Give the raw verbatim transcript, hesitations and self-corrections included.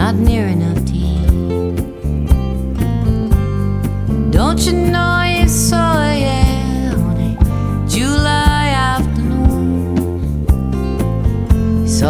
not near enough to you. Don't you know